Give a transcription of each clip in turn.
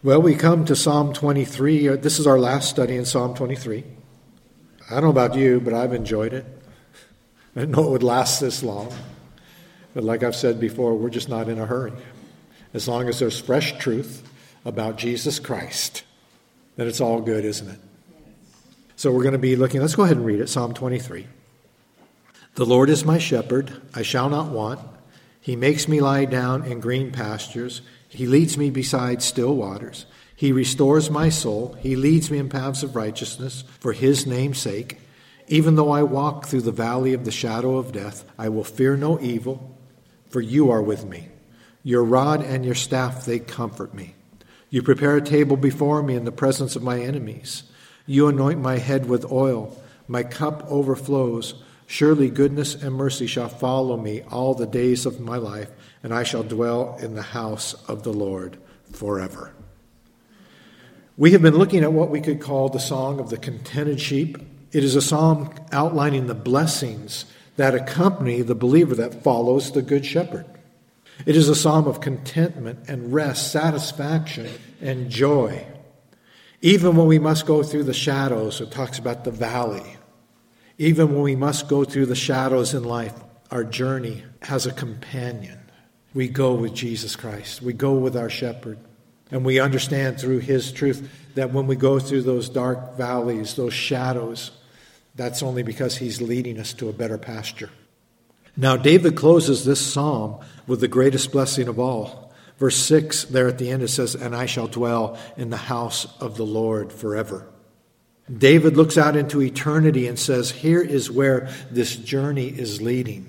Well, we come to Psalm 23. This is our last study in Psalm 23. I don't know about you, but I've enjoyed it. I didn't know it would last this long. But like I've said before, we're just not in a hurry. As long as there's fresh truth about Jesus Christ, then it's all good, isn't it? So we're going to be looking, let's go ahead and read it, Psalm 23. The Lord is my shepherd, I shall not want. He makes me lie down in green pastures. He leads me beside still waters. He restores my soul. He leads me in paths of righteousness for his name's sake. Even though I walk through the valley of the shadow of death, I will fear no evil, for you are with me. Your rod and your staff, they comfort me. You prepare a table before me in the presence of my enemies. You anoint my head with oil. My cup overflows. Surely goodness and mercy shall follow me all the days of my life, and I shall dwell in the house of the Lord forever. We have been looking at what we could call the Song of the Contented Sheep. It is a psalm outlining the blessings that accompany the believer that follows the Good Shepherd. It is a psalm of contentment and rest, satisfaction and joy. Even when we must go through the shadows, it talks about the valley. Even when we must go through the shadows in life, our journey has a companion. We go with Jesus Christ. We go with our shepherd. And we understand through his truth that when we go through those dark valleys, those shadows, that's only because he's leading us to a better pasture. Now, David closes this psalm with the greatest blessing of all. Verse 6, there at the end, it says, and I shall dwell in the house of the Lord forever. David looks out into eternity and says, here is where this journey is leading.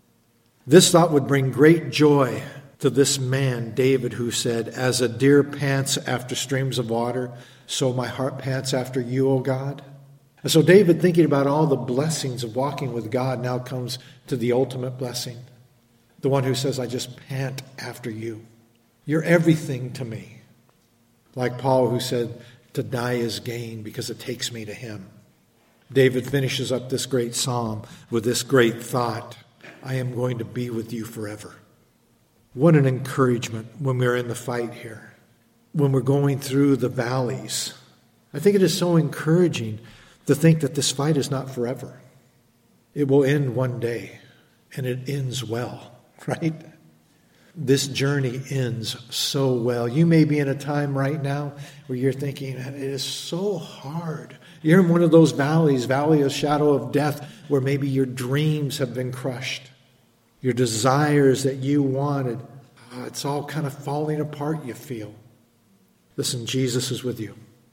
This thought would bring great joy to this man, David, who said, as a deer pants after streams of water, so my heart pants after you, O God. And so David, thinking about all the blessings of walking with God, now comes to the ultimate blessing. The one who says, I just pant after you. You're everything to me. Like Paul, who said, to die is gain because it takes me to him. David finishes up this great psalm with this great thought, I am going to be with you forever. What an encouragement when we're in the fight here, when we're going through the valleys. I think it is so encouraging to think that this fight is not forever. It will end one day, and it ends well, right? This journey ends so well. You may be in a time right now where you're thinking, it is so hard. You're in one of those valleys, valley of shadow of death, where maybe your dreams have been crushed. Your desires that you wanted, it's all kind of falling apart, you feel. Listen, Jesus is with you.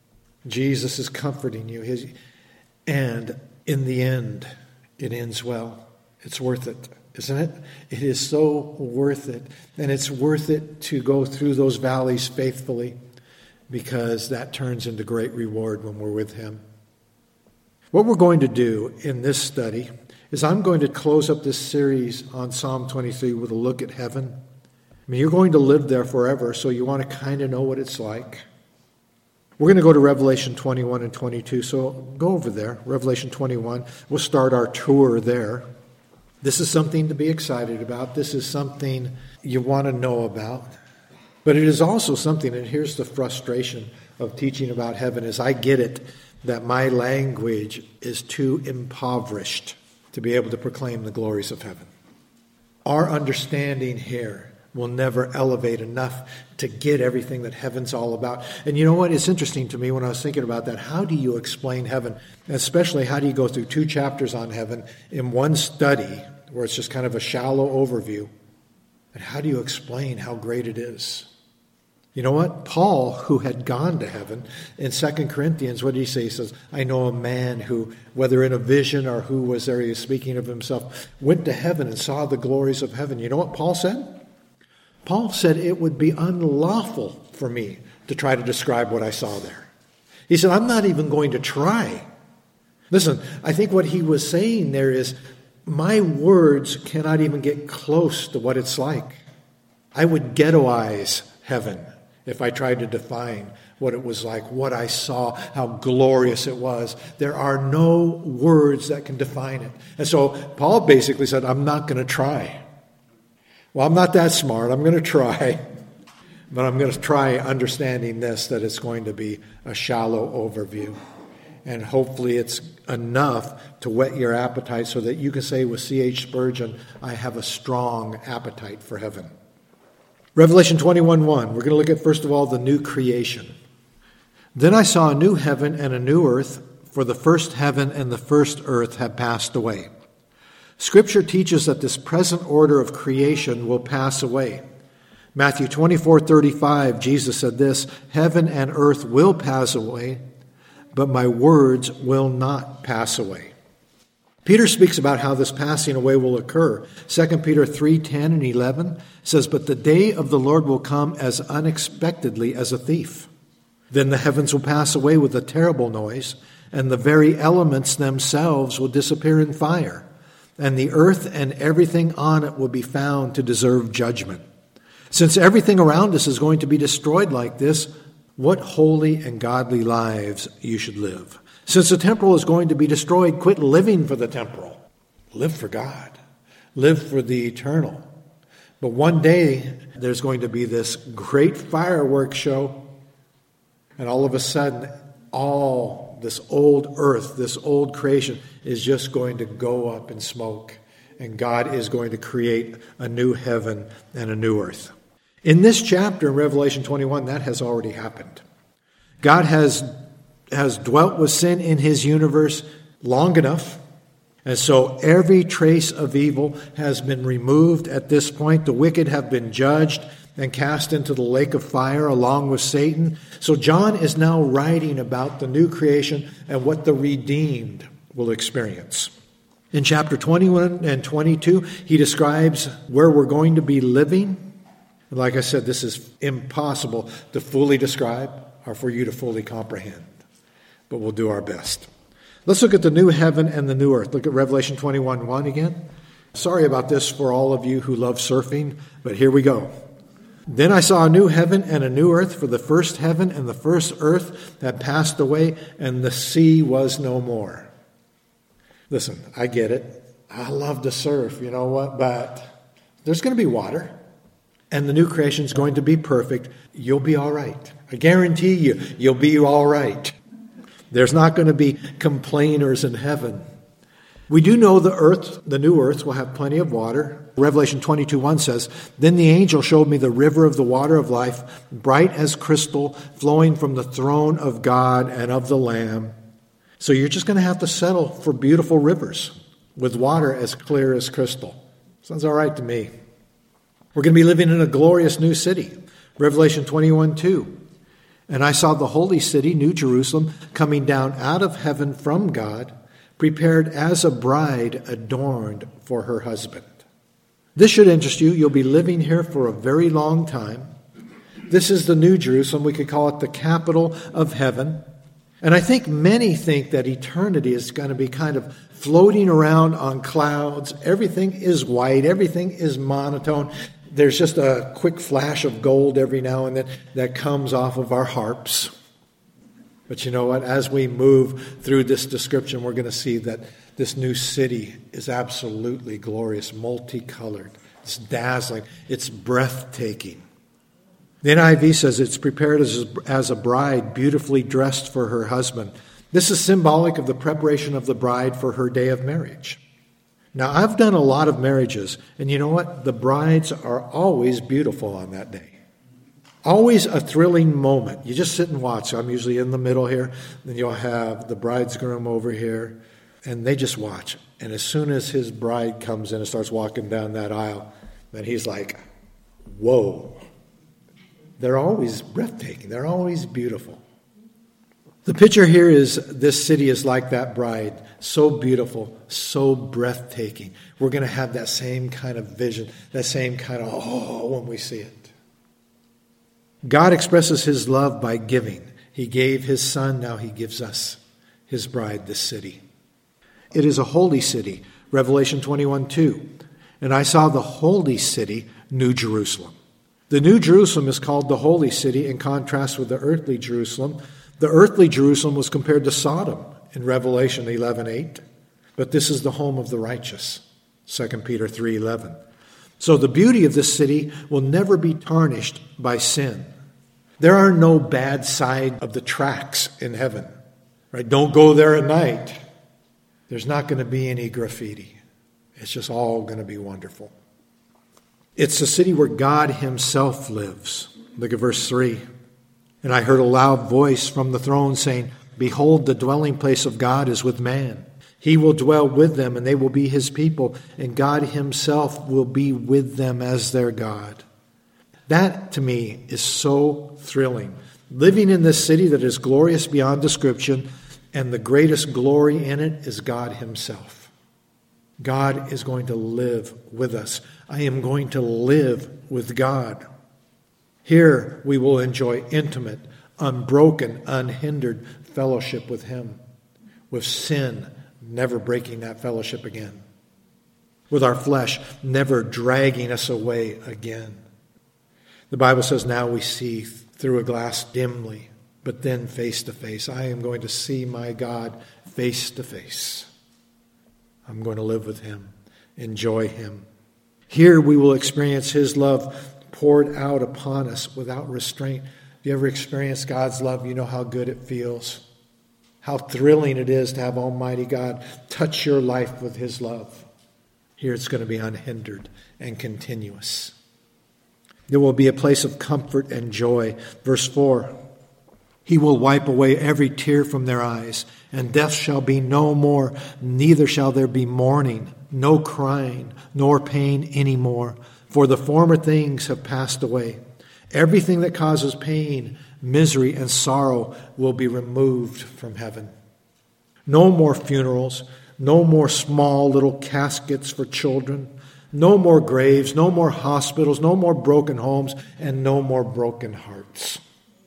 Jesus is comforting you. And in the end, it ends well. It's worth it, isn't it? It is so worth it. And it's worth it to go through those valleys faithfully, because that turns into great reward when we're with him. What we're going to do in this study is I'm going to close up this series on Psalm 23 with a look at heaven. I mean, you're going to live there forever, so you want to kind of know what it's like. We're going to go to Revelation 21 and 22, so go over there, Revelation 21. We'll start our tour there. This is something to be excited about. This is something you want to know about. But it is also something, and here's the frustration of teaching about heaven, is I get it that my language is too impoverished to be able to proclaim the glories of heaven. Our understanding here will never elevate enough to get everything that heaven's all about. And you know what? It's interesting to me when I was thinking about that. How do you explain heaven? And especially, how do you go through 2 chapters on heaven in one study where it's just kind of a shallow overview? And how do you explain how great it is? You know what? Paul, who had gone to heaven, in 2 Corinthians, what did he say? He says, I know a man who, whether in a vision or who was there, he was speaking of himself, went to heaven and saw the glories of heaven. You know what Paul said? Paul said it would be unlawful for me to try to describe what I saw there. He said, I'm not even going to try. Listen, I think what he was saying there is, my words cannot even get close to what it's like. I would ghettoize heaven if I tried to define what it was like, what I saw, how glorious it was. There are no words that can define it. And so Paul basically said, I'm not going to try. Well, I'm not that smart. I'm going to try. But I'm going to try understanding this, that it's going to be a shallow overview. And hopefully it's enough to whet your appetite so that you can say with C.H. Spurgeon, I have a strong appetite for heaven. Revelation 21:1, we're going to look at, first of all, the new creation. Then I saw a new heaven and a new earth, for the first heaven and the first earth had passed away. Scripture teaches that this present order of creation will pass away. Matthew 24:35, Jesus said this, heaven and earth will pass away, but my words will not pass away. Peter speaks about how this passing away will occur. 2 Peter 3:10 and 11 says, but the day of the Lord will come as unexpectedly as a thief. Then the heavens will pass away with a terrible noise, and the very elements themselves will disappear in fire, and the earth and everything on it will be found to deserve judgment. Since everything around us is going to be destroyed like this, what holy and godly lives you should live. Since the temporal is going to be destroyed, quit living for the temporal. Live for God. Live for the eternal. But one day, there's going to be this great fireworks show, and all of a sudden, all this old earth, this old creation is just going to go up in smoke, and God is going to create a new heaven and a new earth. In this chapter in Revelation 21, that has already happened. God has dwelt with sin in his universe long enough, and so every trace of evil has been removed at this point. The wicked have been judged and cast into the lake of fire along with Satan. So John is now writing about the new creation and what the redeemed will experience. In chapter 21 and 22, he describes where we're going to be living. And like I said, this is impossible to fully describe or for you to fully comprehend. But we'll do our best. Let's look at the new heaven and the new earth. Look at Revelation 21:1 again. Sorry about this for all of you who love surfing, but here we go. Then I saw a new heaven and a new earth, for the first heaven and the first earth had passed away, and the sea was no more. Listen, I get it. I love to surf, you know what? But there's going to be water, and the new creation is going to be perfect. You'll be all right. I guarantee you, you'll be all right. There's not going to be complainers in heaven. We do know the new earth, will have plenty of water. Revelation 22:1 says, then the angel showed me the river of the water of life, bright as crystal, flowing from the throne of God and of the Lamb. So you're just going to have to settle for beautiful rivers with water as clear as crystal. Sounds all right to me. We're going to be living in a glorious new city. Revelation 21:2. And I saw the holy city, New Jerusalem, coming down out of heaven from God, prepared as a bride adorned for her husband. This should interest you. You'll be living here for a very long time. This is the New Jerusalem. We could call it the capital of heaven. And I think many think that eternity is going to be kind of floating around on clouds. Everything is white. Everything is monotone. There's just a quick flash of gold every now and then that comes off of our harps. But you know what? As we move through this description, we're going to see that this new city is absolutely glorious, multicolored. It's dazzling. It's breathtaking. The NIV says it's prepared as a bride, beautifully dressed for her husband. This is symbolic of the preparation of the bride for her day of marriage. Now, I've done a lot of marriages, and you know what? The brides are always beautiful on that day. Always a thrilling moment. You just sit and watch. I'm usually in the middle here. Then you'll have the bridegroom over here, and they just watch. And as soon as his bride comes in and starts walking down that aisle, then he's like, whoa. They're always breathtaking. They're always beautiful. The picture here is this city is like that bride, so beautiful, so breathtaking. We're going to have that same kind of vision, that same kind of when we see it. God expresses his love by giving. He gave his son, now he gives us, his bride, this city. It is a holy city, Revelation 21:2. And I saw the holy city, New Jerusalem. The New Jerusalem is called the holy city in contrast with the earthly Jerusalem. The earthly Jerusalem was compared to Sodom in Revelation 11:8. But this is the home of the righteous, 2 Peter 3:11. So the beauty of this city will never be tarnished by sin. There are no bad side of the tracks in heaven. Right? Don't go there at night. There's not going to be any graffiti. It's just all going to be wonderful. It's a city where God himself lives. Look at verse 3. And I heard a loud voice from the throne saying, Behold, the dwelling place of God is with man. He will dwell with them, and they will be his people, and God himself will be with them as their God. That, to me, is so thrilling. Living in this city that is glorious beyond description, and the greatest glory in it is God himself. God is going to live with us. I am going to live with God. Here we will enjoy intimate, unbroken, unhindered fellowship with him, with sin never breaking that fellowship again, with our flesh never dragging us away again. The Bible says now we see through a glass dimly, but then face to face. I am going to see my God face to face. I'm going to live with him, enjoy him. Here we will experience his love poured out upon us without restraint. If you ever experienced God's love, you know how good it feels. How thrilling it is to have Almighty God touch your life with his love. Here it's going to be unhindered and continuous. There will be a place of comfort and joy. Verse 4, he will wipe away every tear from their eyes, and death shall be no more, neither shall there be mourning, no crying, nor pain any more, for the former things have passed away. Everything that causes pain, misery, and sorrow will be removed from heaven. No more funerals, no more small little caskets for children, no more graves, no more hospitals, no more broken homes, and no more broken hearts.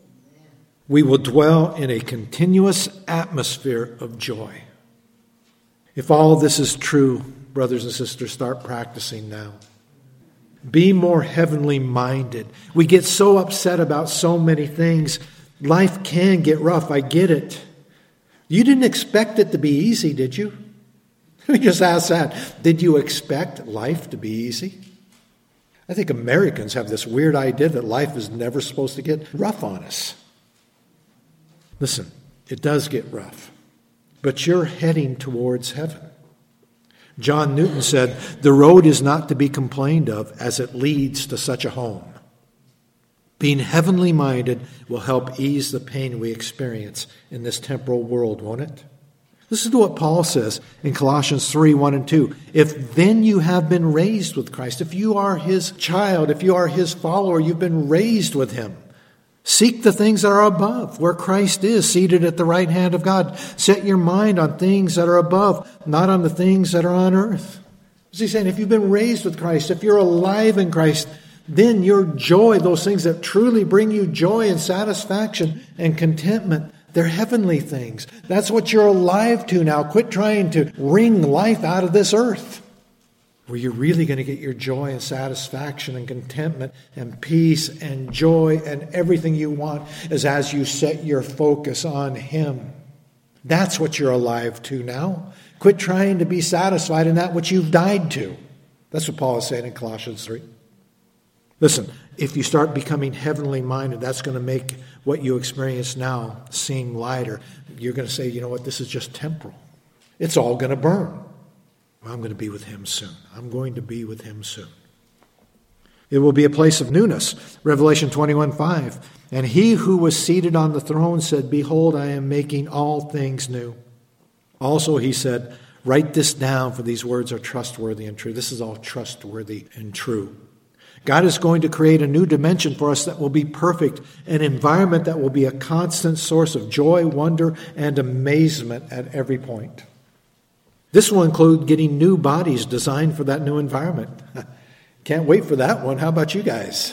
We will dwell in a continuous atmosphere of joy. If all of this is true, brothers and sisters, start practicing now. Be more heavenly minded. We get so upset about so many things. Life can get rough. I get it. You didn't expect it to be easy, did you? Let me just ask that. Did you expect life to be easy? I think Americans have this weird idea that life is never supposed to get rough on us. Listen, it does get rough, but you're heading towards heaven. John Newton said, the road is not to be complained of as it leads to such a home. Being heavenly minded will help ease the pain we experience in this temporal world, won't it? Listen to what Paul says in Colossians 3, 1 and 2. If then you have been raised with Christ, if you are his child, if you are his follower, you've been raised with him. Seek the things that are above, where Christ is, seated at the right hand of God. Set your mind on things that are above, not on the things that are on earth. He's saying, if you've been raised with Christ, if you're alive in Christ, then your joy, those things that truly bring you joy and satisfaction and contentment, they're heavenly things. That's what you're alive to now. Quit trying to wring life out of this earth. Where you're really going to get your joy and satisfaction and contentment and peace and joy and everything you want is as you set your focus on him. That's what you're alive to now. Quit trying to be satisfied in that which you've died to. That's what Paul is saying in Colossians 3. Listen, if you start becoming heavenly minded, that's going to make what you experience now seem lighter. You're going to say, you know what, this is just temporal. It's all going to burn. Well, I'm going to be with him soon. I'm going to be with him soon. It will be a place of newness. Revelation 21:5. And he who was seated on the throne said, Behold, I am making all things new. Also he said, Write this down, for these words are trustworthy and true. This is all trustworthy and true. God is going to create a new dimension for us that will be perfect, an environment that will be a constant source of joy, wonder, and amazement at every point. This will include getting new bodies designed for that new environment. Can't wait for that one. How about you guys?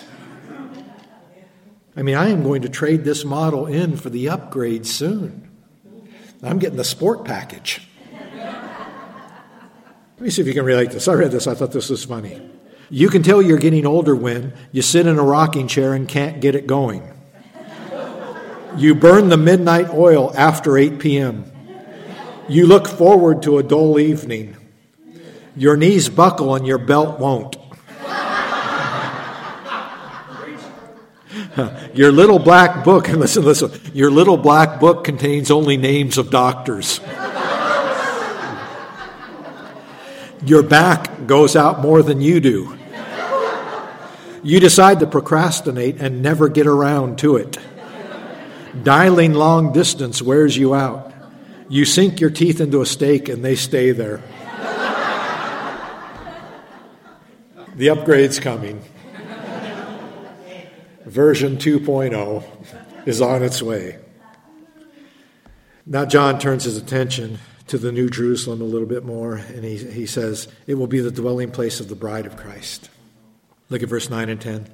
I mean, I am going to trade this model in for the upgrade soon. I'm getting the sport package. Let me see if you can relate this. I read this. I thought this was funny. You can tell you're getting older when you sit in a rocking chair and can't get it going. You burn the midnight oil after 8 p.m. You look forward to a dull evening. Your knees buckle and your belt won't. Your little black book, and listen, your little black book contains only names of doctors. Your back goes out more than you do. You decide to procrastinate and never get around to it. Dialing long distance wears you out. You sink your teeth into a steak and they stay there. The upgrade's coming. Version 2.0 is on its way. Now John turns his attention to the New Jerusalem a little bit more, and he says, it will be the dwelling place of the bride of Christ. Look at verse 9 and 10.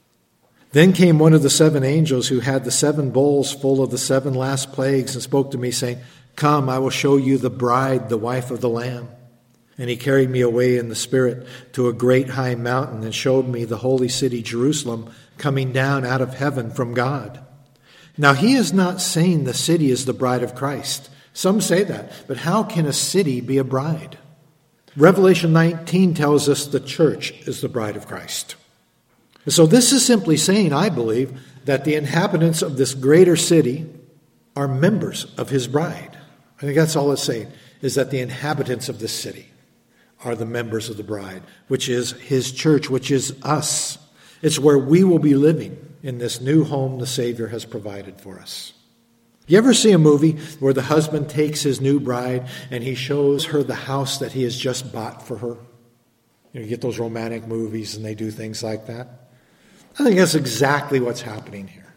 Then came one of the 7 angels who had the 7 bowls full of the 7 last plagues and spoke to me, saying, Come, I will show you the bride, the wife of the Lamb. And he carried me away in the Spirit to a great high mountain and showed me the holy city Jerusalem coming down out of heaven from God. Now he is not saying the city is the bride of Christ. Some say that, but how can a city be a bride? Revelation 19 tells us the church is the bride of Christ. And so this is simply saying, I believe, that the inhabitants of this greater city are members of his bride. I think that's all it's saying, is that the inhabitants of this city are the members of the bride, which is his church, which is us. It's where we will be living in this new home the Savior has provided for us. You ever see a movie where the husband takes his new bride and he shows her the house that he has just bought for her? You get those romantic movies and they do things like that. I think that's exactly what's happening here.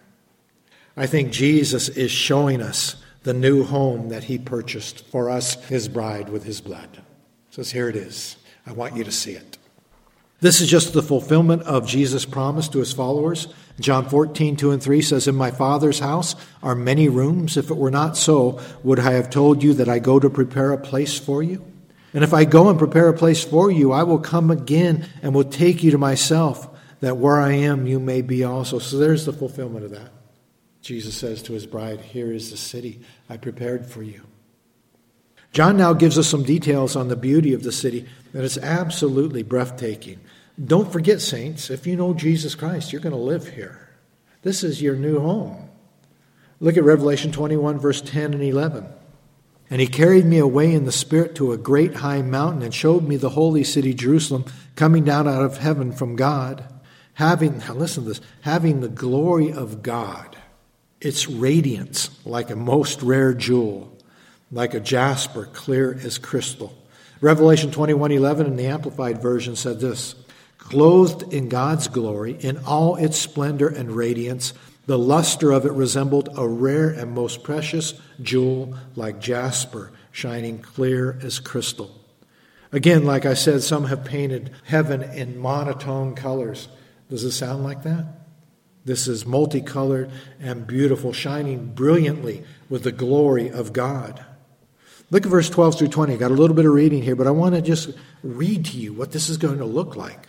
I think Jesus is showing us the new home that he purchased for us, his bride, with his blood. So here it is. I want you to see it. This is just the fulfillment of Jesus' promise to his followers. John 14, 2 and 3 says, In my Father's house are many rooms. If it were not so, would I have told you that I go to prepare a place for you? And if I go and prepare a place for you, I will come again and will take you to myself, that where I am, you may be also. So there's the fulfillment of that. Jesus says to his bride, Here is the city I prepared for you. John now gives us some details on the beauty of the city, and it's absolutely breathtaking. Don't forget, saints, if you know Jesus Christ, you're going to live here. This is your new home. Look at Revelation 21, verse 10 and 11. And he carried me away in the Spirit to a great high mountain and showed me the holy city Jerusalem coming down out of heaven from God, having the glory of God, its radiance like a most rare jewel, like a jasper, clear as crystal. Revelation 21:11 in the Amplified Version said this, Clothed in God's glory, in all its splendor and radiance, the luster of it resembled a rare and most precious jewel like jasper, shining clear as crystal. Again, like I said, some have painted heaven in monotone colors. Does it sound like that? This is multicolored and beautiful, shining brilliantly with the glory of God. Look at verse 12 through 20. Got a little bit of reading here, but I want to just read to you what this is going to look like.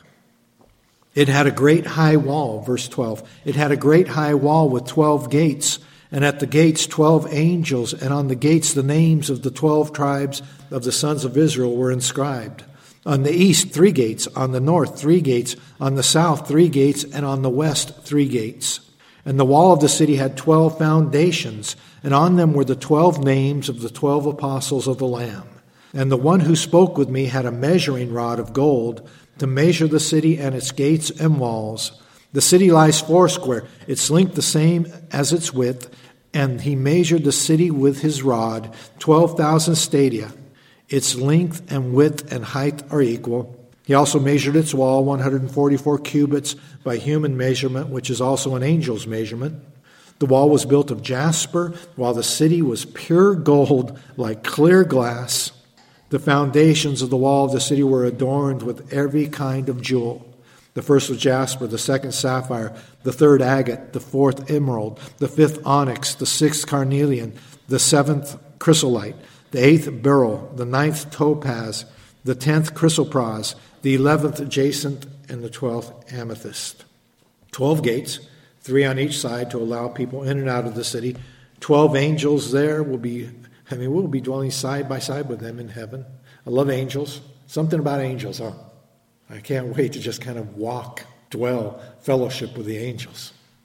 It had a great high wall, verse 12. It had a great high wall with 12 gates, and at the gates 12 angels, and on the gates the names of the 12 tribes of the sons of Israel were inscribed. On the east 3 gates, on the north 3 gates, on the south 3 gates, and on the west 3 gates. And the wall of the city had 12 foundations, and on them were the 12 names of the 12 apostles of the Lamb. And the one who spoke with me had a measuring rod of gold to measure the city and its gates and walls. The city lies foursquare, its length the same as its width, and he measured the city with his rod, 12,000 stadia. Its length and width and height are equal. He also measured its wall, 144 cubits by human measurement, which is also an angel's measurement. The wall was built of jasper, while the city was pure gold, like clear glass. The foundations of the wall of the city were adorned with every kind of jewel. The first was jasper, the second sapphire, the third agate, the fourth emerald, the fifth onyx, the sixth carnelian, the seventh chrysolite, the eighth beryl, the ninth topaz, the 10th chrysoprase, the 11th jacinth, and the 12th amethyst. 12 gates, 3 on each side to allow people in and out of the city. 12 angels there we'll be dwelling side by side with them in heaven. I love angels. Something about angels, huh? I can't wait to just kind of walk, dwell, fellowship with the angels.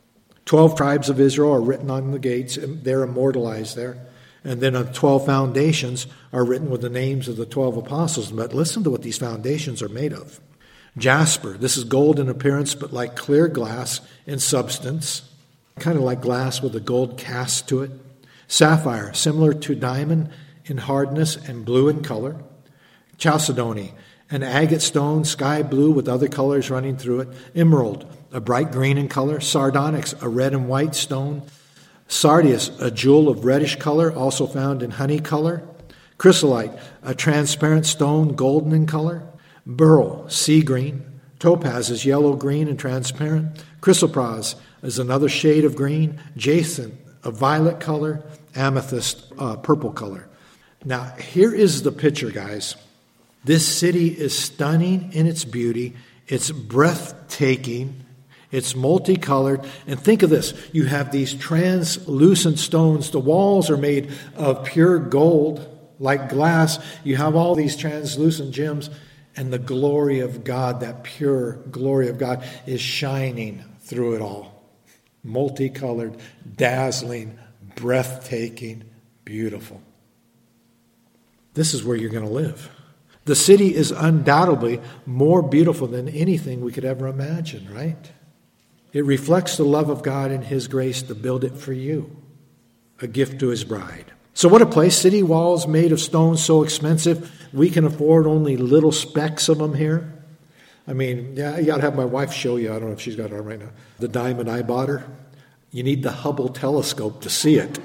12 tribes of Israel are written on the gates, and they're immortalized there. And then the 12 foundations are written with the names of the 12 apostles. But listen to what these foundations are made of. Jasper, this is gold in appearance, but like clear glass in substance, kind of like glass with a gold cast to it. Sapphire, similar to diamond in hardness and blue in color. Chalcedony, an agate stone, sky blue with other colors running through it. Emerald, a bright green in color. Sardonyx, a red and white stone. Sardius, a jewel of reddish color, also found in honey color. Chrysolite, a transparent stone, golden in color. Beryl, sea green. Topaz is yellow-green and transparent. Chrysoprase is another shade of green. Jacinth, a violet color. Amethyst, purple color. Now, here is the picture, guys. This city is stunning in its beauty. It's breathtaking. It's multicolored. And think of this. You have these translucent stones. The walls are made of pure gold, like glass. You have all these translucent gems. And the glory of God, that pure glory of God, is shining through it all. Multicolored, dazzling, breathtaking, beautiful. This is where you're going to live. The city is undoubtedly more beautiful than anything we could ever imagine, right? It reflects the love of God and His grace to build it for you, a gift to His bride. So what a place. City walls made of stone so expensive, we can afford only little specks of them here. I mean, yeah, you ought to have my wife show you. I don't know if she's got it on right now. The diamond I bought her. You need the Hubble telescope to see it.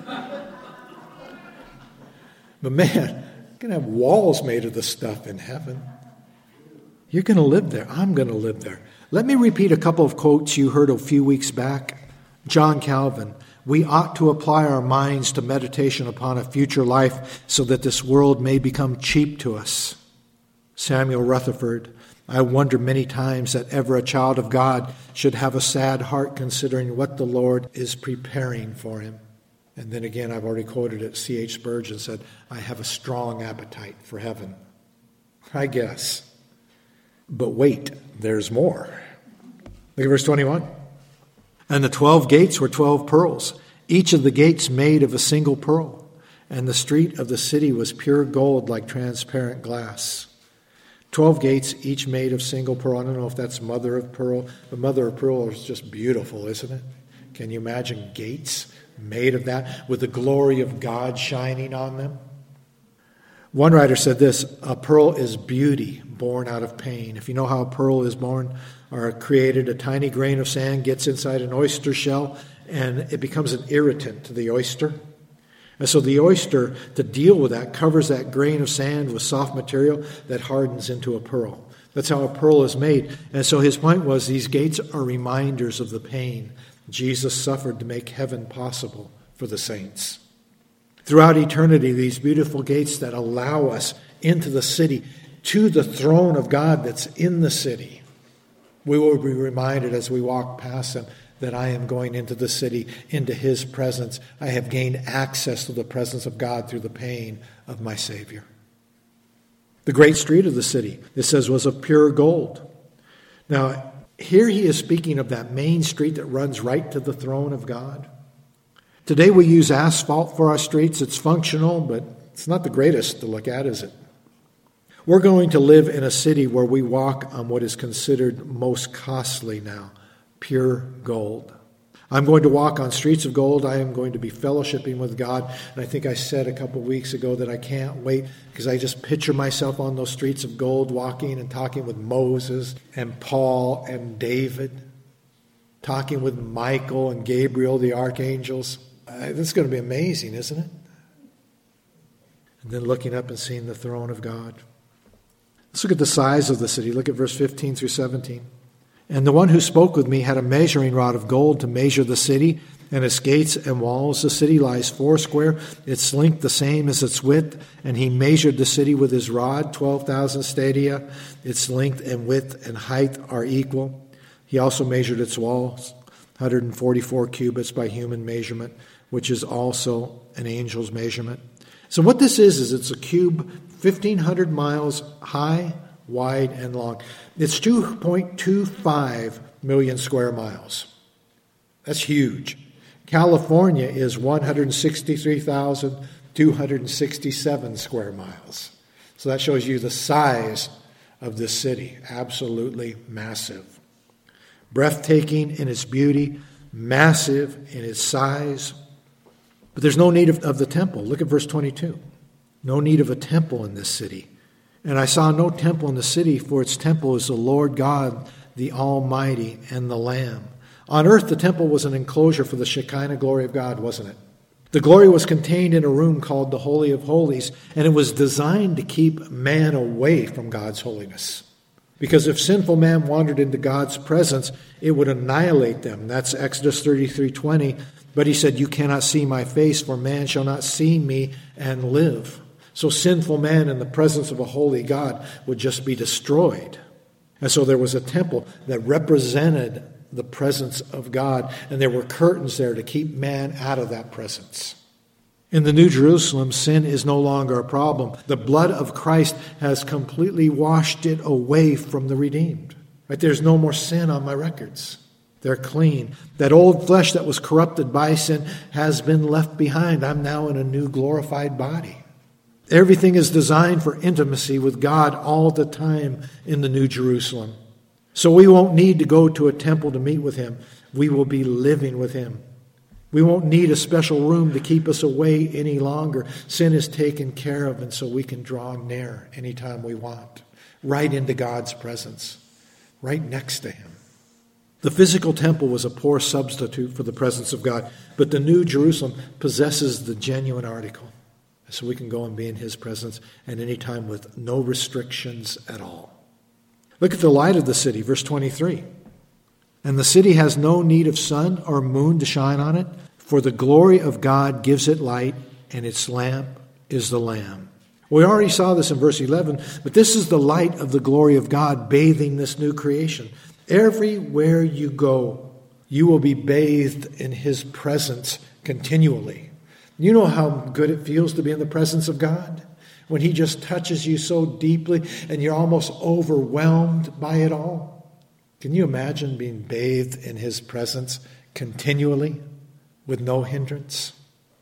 But man, you're going to have walls made of this stuff in heaven. You're going to live there. I'm going to live there. Let me repeat a couple of quotes you heard a few weeks back. John Calvin, we ought to apply our minds to meditation upon a future life so that this world may become cheap to us. Samuel Rutherford, I wonder many times that ever a child of God should have a sad heart considering what the Lord is preparing for him. And then again, I've already quoted it, C.H. Spurgeon said, I have a strong appetite for heaven. I guess. But wait, there's more. Look at verse 21. And the 12 gates were 12 pearls, each of the gates made of a single pearl. And the street of the city was pure gold like transparent glass. 12 gates, each made of single pearl. I don't know if that's mother of pearl. The mother of pearl is just beautiful, isn't it? Can you imagine gates made of that with the glory of God shining on them? One writer said this, a pearl is beauty born out of pain. If you know how a pearl is born or created, a tiny grain of sand gets inside an oyster shell and it becomes an irritant to the oyster. And so the oyster, to deal with that, covers that grain of sand with soft material that hardens into a pearl. That's how a pearl is made. And so his point was these gates are reminders of the pain Jesus suffered to make heaven possible for the saints. Throughout eternity, these beautiful gates that allow us into the city, to the throne of God that's in the city, we will be reminded as we walk past them that I am going into the city, into His presence. I have gained access to the presence of God through the pain of my Savior. The great street of the city, it says, was of pure gold. Now, here he is speaking of that main street that runs right to the throne of God. Today we use asphalt for our streets. It's functional, but it's not the greatest to look at, is it? We're going to live in a city where we walk on what is considered most costly now, pure gold. I'm going to walk on streets of gold. I am going to be fellowshipping with God. And I think I said a couple weeks ago that I can't wait because I just picture myself on those streets of gold walking and talking with Moses and Paul and David, talking with Michael and Gabriel, the archangels. This is going to be amazing, isn't it? And then looking up and seeing the throne of God. Let's look at the size of the city. Look at verse 15 through 17. And the one who spoke with me had a measuring rod of gold to measure the city and its gates and walls. The city lies 4 its length the same as its width. And he measured the city with his rod, 12,000 stadia. Its length and width and height are equal. He also measured its walls, 144 cubits by human measurement, which is also an angel's measurement. So what this is it's a cube 1,500 miles high, wide, and long. It's 2.25 million square miles. That's huge. California is 163,267 square miles. So that shows you the size of this city. Absolutely massive. Breathtaking in its beauty, massive in its size. But there's no need of the temple. Look at verse 22. No need of a temple in this city. And I saw no temple in the city, for its temple is the Lord God, the Almighty, and the Lamb. On earth, the temple was an enclosure for the Shekinah glory of God, wasn't it? The glory was contained in a room called the Holy of Holies, and it was designed to keep man away from God's holiness. Because if sinful man wandered into God's presence, it would annihilate them. That's Exodus 33:20. But he said, you cannot see my face, for man shall not see me and live. So sinful man in the presence of a holy God would just be destroyed. And so there was a temple that represented the presence of God, and there were curtains there to keep man out of that presence. In the New Jerusalem, sin is no longer a problem. The blood of Christ has completely washed it away from the redeemed. Right? There's no more sin on my records. They're clean. That old flesh that was corrupted by sin has been left behind. I'm now in a new glorified body. Everything is designed for intimacy with God all the time in the New Jerusalem. So we won't need to go to a temple to meet with him. We will be living with him. We won't need a special room to keep us away any longer. Sin is taken care of, and so we can draw near anytime we want, right into God's presence, right next to him. The physical temple was a poor substitute for the presence of God, but the New Jerusalem possesses the genuine article. So we can go and be in his presence at any time with no restrictions at all. Look at the light of the city, verse 23. And the city has no need of sun or moon to shine on it, for the glory of God gives it light, and its lamp is the Lamb. We already saw this in verse 11, but this is the light of the glory of God bathing this new creation. Everywhere you go, you will be bathed in his presence continually. You know how good it feels to be in the presence of God? When he just touches you so deeply and you're almost overwhelmed by it all. Can you imagine being bathed in his presence continually with no hindrance?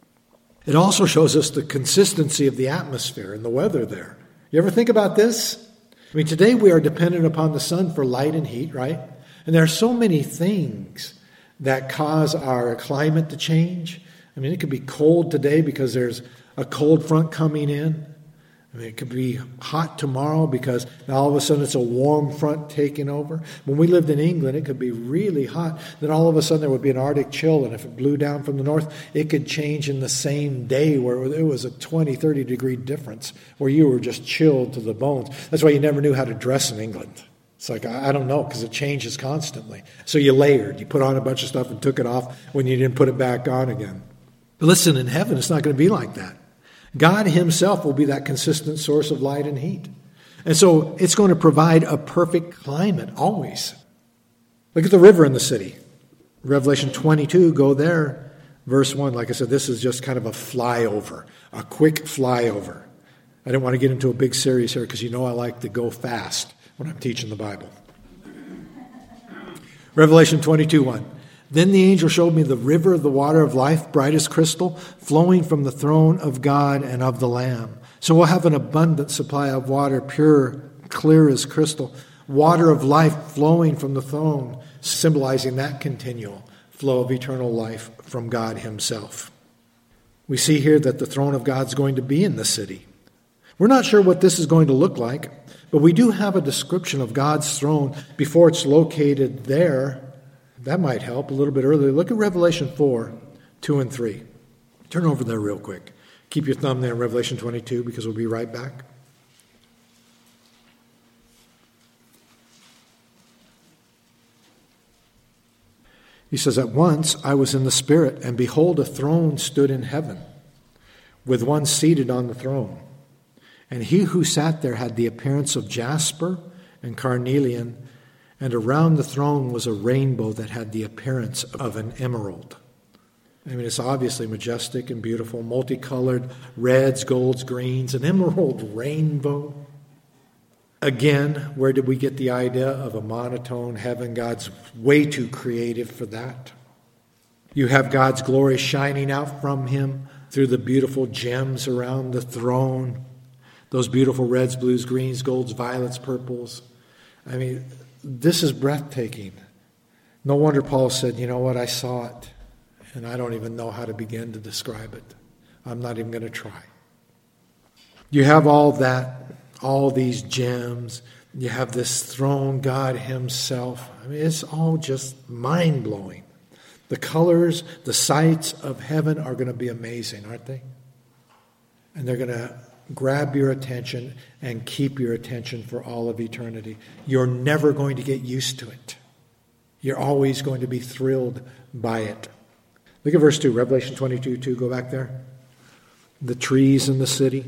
It also shows us the consistency of the atmosphere and the weather there. You ever think about this? I mean, today we are dependent upon the sun for light and heat, right? And there are so many things that cause our climate to change. I mean, it could be cold today because there's a cold front coming in. I mean, it could be hot tomorrow because now all of a sudden it's a warm front taking over. When we lived in England, it could be really hot. Then all of a sudden there would be an Arctic chill, and if it blew down from the north, it could change in the same day where it was a 20, 30 degree difference where you were just chilled to the bones. That's why you never knew how to dress in England. It's like, I don't know, because it changes constantly. So you layered. You put on a bunch of stuff and took it off when you didn't put it back on again. But listen, in heaven, it's not going to be like that. God himself will be that consistent source of light and heat. And so it's going to provide a perfect climate, always. Look at the river in the city. Revelation 22, go there. Verse 1, like I said, this is just kind of a flyover, a quick flyover. I didn't want to get into a big series here because you know I like to go fast when I'm teaching the Bible. Revelation 22:1. Then the angel showed me the river of the water of life, bright as crystal, flowing from the throne of God and of the Lamb. So we'll have an abundant supply of water, pure, clear as crystal. Water of life flowing from the throne, symbolizing that continual flow of eternal life from God himself. We see here that the throne of God is going to be in the city. We're not sure what this is going to look like, but we do have a description of God's throne before it's located there. That might help a little bit earlier. Look at Revelation 4, 2 and 3. Turn over there real quick. Keep your thumb there in Revelation 22 because we'll be right back. He says, at once I was in the Spirit, and behold, a throne stood in heaven, with one seated on the throne. And he who sat there had the appearance of jasper and carnelian, and around the throne was a rainbow that had the appearance of an emerald. I mean, it's obviously majestic and beautiful, multicolored reds, golds, greens, an emerald rainbow. Again, where did we get the idea of a monotone heaven? God's way too creative for that. You have God's glory shining out from him through the beautiful gems around the throne. Those beautiful reds, blues, greens, golds, violets, purples. I mean, this is breathtaking. No wonder Paul said, you know what, I saw it, and I don't even know how to begin to describe it. I'm not even going to try. You have all that, all these gems. You have this throne, God himself. I mean, it's all just mind-blowing. The colors, the sights of heaven are going to be amazing, aren't they? And they're going to grab your attention and keep your attention for all of eternity. You're never going to get used to it. You're always going to be thrilled by it. Look at verse 2, Revelation 22:2. Go back there. The trees in the city.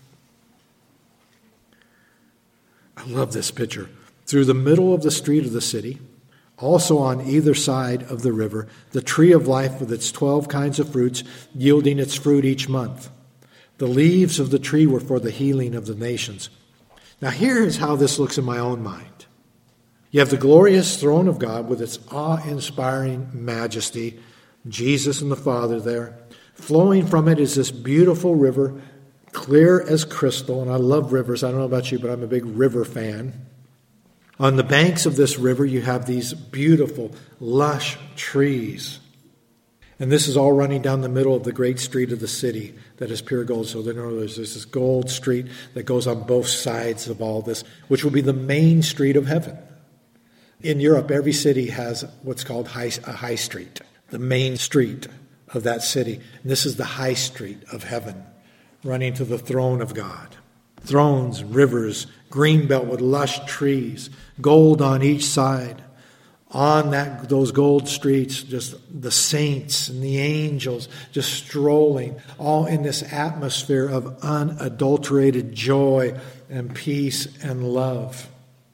I love this picture. Through the middle of the street of the city, also on either side of the river, the tree of life with its 12 kinds of fruits, yielding its fruit each month. The leaves of the tree were for the healing of the nations. Now here's how this looks in my own mind. You have the glorious throne of God with its awe-inspiring majesty, Jesus and the Father there. Flowing from it is this beautiful river, clear as crystal, and I love rivers. I don't know about you, but I'm a big river fan. On the banks of this river, you have these beautiful, lush trees. And this is all running down the middle of the great street of the city that is pure gold. So there's this gold street that goes on both sides of all this, which will be the main street of heaven. In Europe, every city has what's called a high street, the main street of that city. And this is the high street of heaven, running to the throne of God. Thrones, rivers, green belt with lush trees, gold on each side. On those gold streets, just the saints and the angels just strolling, all in this atmosphere of unadulterated joy and peace and love.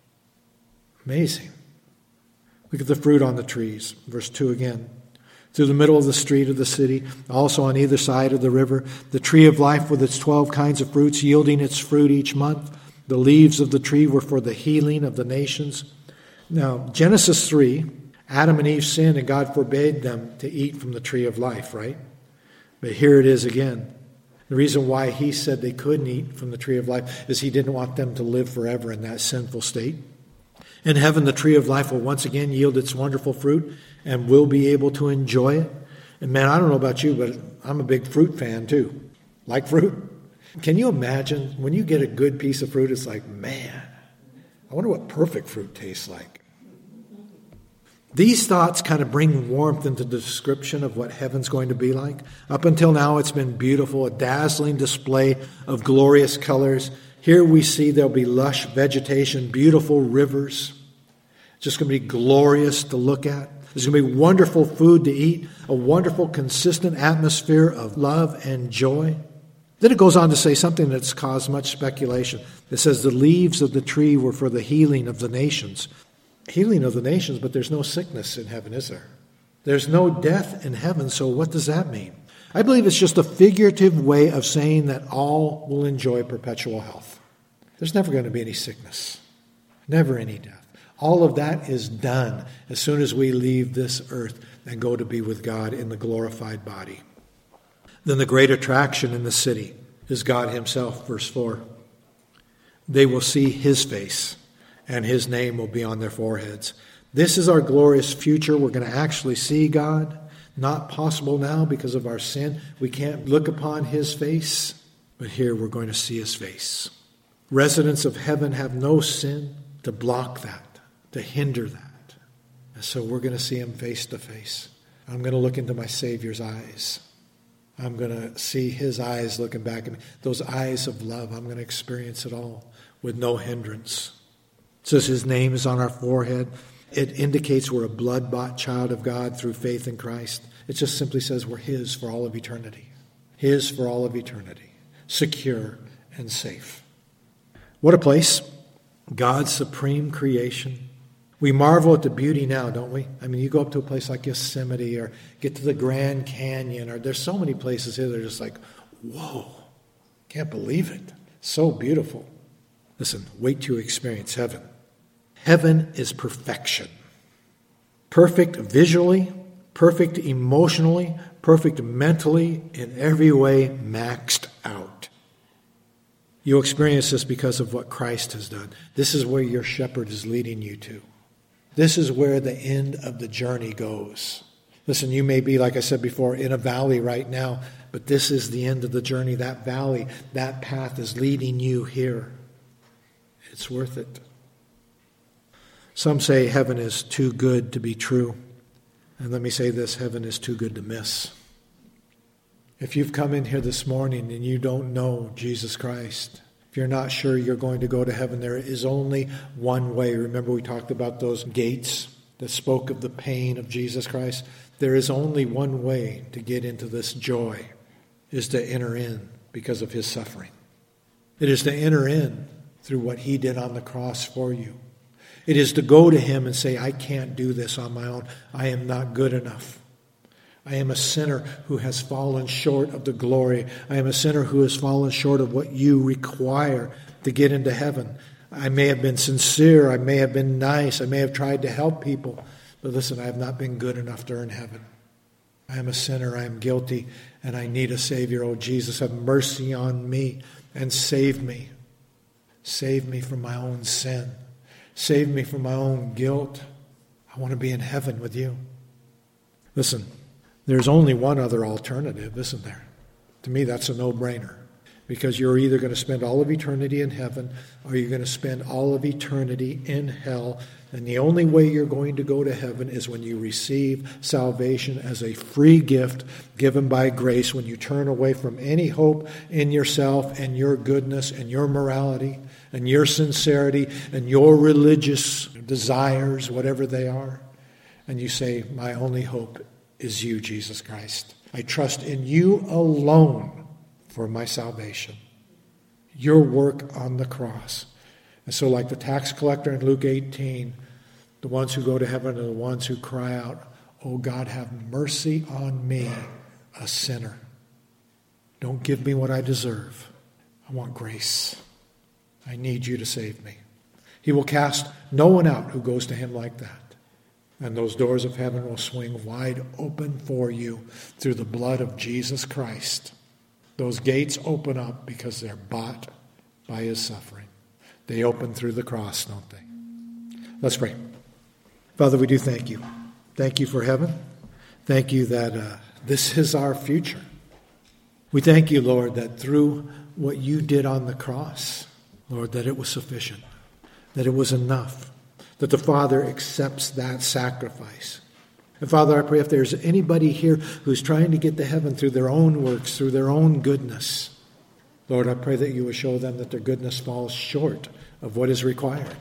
Amazing. Look at the fruit on the trees. Verse 2 again. Through the middle of the street of the city, also on either side of the river, the tree of life with its 12 kinds of fruits, yielding its fruit each month. The leaves of the tree were for the healing of the nations. Now, Genesis 3, Adam and Eve sinned and God forbade them to eat from the tree of life, right? But here it is again. The reason why he said they couldn't eat from the tree of life is he didn't want them to live forever in that sinful state. In heaven, the tree of life will once again yield its wonderful fruit and we'll be able to enjoy it. And man, I don't know about you, but I'm a big fruit fan too. Like fruit. Can you imagine when you get a good piece of fruit, it's like, man, I wonder what perfect fruit tastes like. These thoughts kind of bring warmth into the description of what heaven's going to be like. Up until now, it's been beautiful, a dazzling display of glorious colors. Here we see there'll be lush vegetation, beautiful rivers. It's just going to be glorious to look at. There's going to be wonderful food to eat, a wonderful, consistent atmosphere of love and joy. Then it goes on to say something that's caused much speculation. It says the leaves of the tree were for the healing of the nations. Healing of the nations, but there's no sickness in heaven, is there? There's no death in heaven, so what does that mean? I believe it's just a figurative way of saying that all will enjoy perpetual health. There's never going to be any sickness, never any death. All of that is done as soon as we leave this earth and go to be with God in the glorified body. Then the great attraction in the city is God himself, verse 4. They will see his face, and his name will be on their foreheads. This is our glorious future. We're going to actually see God. Not possible now because of our sin. We can't look upon his face, but here we're going to see his face. Residents of heaven have no sin to block that, to hinder that. And so we're going to see him face to face. I'm going to look into my Savior's eyes. I'm going to see his eyes looking back at me. Those eyes of love, I'm going to experience it all with no hindrance. It says his name is on our forehead. It indicates we're a blood-bought child of God through faith in Christ. It just simply says we're his for all of eternity. His for all of eternity. Secure and safe. What a place. God's supreme creation. We marvel at the beauty now, don't we? I mean, you go up to a place like Yosemite or get to the Grand Canyon, or there's so many places here that are just like, whoa, can't believe it. So beautiful. Listen, wait till you experience heaven. Heaven is perfection. Perfect visually, perfect emotionally, perfect mentally, in every way maxed out. You experience this because of what Christ has done. This is where your shepherd is leading you to. This is where the end of the journey goes. Listen, you may be, like I said before, in a valley right now, but this is the end of the journey. That valley, that path is leading you here. It's worth it. Some say heaven is too good to be true. And let me say this, heaven is too good to miss. If you've come in here this morning and you don't know Jesus Christ, if you're not sure you're going to go to heaven, there is only one way. Remember we talked about those gates that spoke of the pain of Jesus Christ? There is only one way to get into this joy, is to enter in because of his suffering. It is to enter in through what he did on the cross for you. It is to go to him and say, I can't do this on my own. I am not good enough. I am a sinner who has fallen short of the glory. I am a sinner who has fallen short of what you require to get into heaven. I may have been sincere. I may have been nice. I may have tried to help people. But listen, I have not been good enough to earn heaven. I am a sinner. I am guilty. And I need a Savior. Oh, Jesus, have mercy on me and save me. Save me from my own sin. Save me from my own guilt. I want to be in heaven with you. Listen, there's only one other alternative, isn't there? To me, that's a no-brainer. Because you're either going to spend all of eternity in heaven or you're going to spend all of eternity in hell. And the only way you're going to go to heaven is when you receive salvation as a free gift given by grace, when you turn away from any hope in yourself and your goodness and your morality and your sincerity and your religious desires, whatever they are. And you say, my only hope is you, Jesus Christ. I trust in you alone for my salvation. Your work on the cross. And so like the tax collector in Luke 18, the ones who go to heaven are the ones who cry out, oh God, have mercy on me, a sinner. Don't give me what I deserve. I want grace. I need you to save me. He will cast no one out who goes to him like that. And those doors of heaven will swing wide open for you through the blood of Jesus Christ. Those gates open up because they're bought by his suffering. They open through the cross, don't they? Let's pray. Father, we do thank you. Thank you for heaven. Thank you that this is our future. We thank you, Lord, that through what you did on the cross, Lord, that it was sufficient, that it was enough, that the Father accepts that sacrifice. And Father, I pray if there's anybody here who's trying to get to heaven through their own works, through their own goodness, Lord, I pray that you would show them that their goodness falls short of what is required.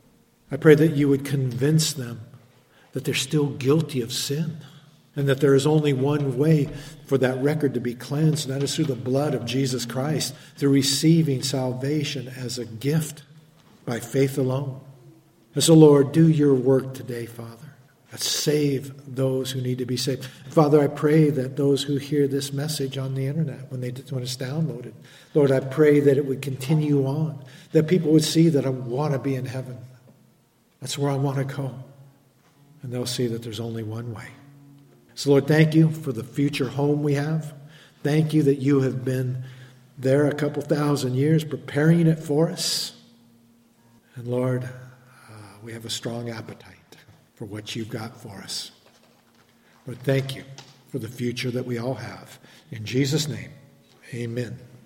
I pray that you would convince them that they're still guilty of sin and that there is only one way for that record to be cleansed, and that is through the blood of Jesus Christ, through receiving salvation as a gift by faith alone. And so, Lord, do your work today, Father. Save those who need to be saved. Father, I pray that those who hear this message on the internet, when it's downloaded, Lord, I pray that it would continue on, that people would see that I want to be in heaven. That's where I want to go. And they'll see that there's only one way. So, Lord, thank you for the future home we have. Thank you that you have been there a couple thousand years preparing it for us. And, Lord, we have a strong appetite for what you've got for us. But thank you for the future that we all have. In Jesus' name, amen.